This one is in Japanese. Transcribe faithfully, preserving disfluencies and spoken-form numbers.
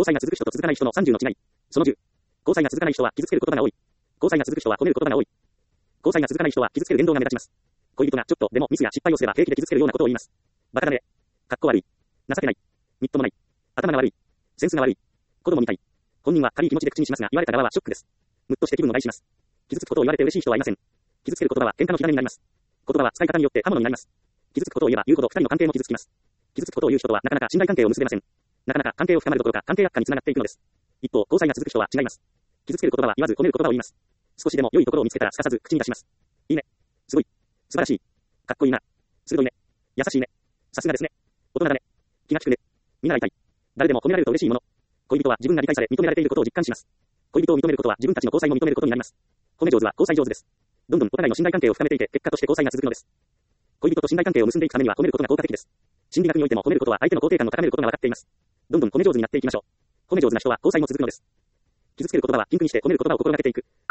交際が続く人と続かない人のさんじゅうの違い。そのじゅう。交際が続かない人は傷つける言葉が多い。交際が続く人は褒める言葉が多い。交際が続かない人は傷つける言動が目立ちます。恋人がちょっとでもミスや失敗をすれば平気で傷つけるようなことを言います。バカだね。かっこ悪い。情けない。みっともない。頭が悪い。センスが悪い。子供みたい。本人は軽い気持ちで口にしますが、言われた側はショックです。ムッとして気分を害します。傷つくことを言われて嬉しい人はいません。傷つける言葉は喧嘩の火種になります。言葉は使い方によって刃物になります。傷つくことを言えば言うほど二人の関係も傷つきます。傷つくことを言う人とはなかなか信頼関係を結べません。なかなか関係を深まるどころか関係悪化につながっていくのです。一方、交際が続く人は違います。傷つける言葉は言わず褒める言葉を言います。少しでも良いところを見つけたらすかさず口に出します。いいね。すごい。素晴らしい。かっこいいな。鋭いね。優しいね。さすがですね。大人だね。気が利くね。見習いたい。誰でも褒められると嬉しいもの。恋人は自分が理解され認められていることを実感します。恋人を認めることは自分たちの交際も認めることになります。褒め上手は交際上手です。どんどんお互いの信頼関係を深めていて結果として交際が続くのです。恋人と信頼関係を結んでいくためには褒めることが効果的です。心理学においても褒めることは相手の肯定感を高めることが分かっています。どんどん褒め上手になっていきましょう。褒め上手な人は交際も続くのです。傷つける言葉はピンクにして褒める言葉を心がけていく。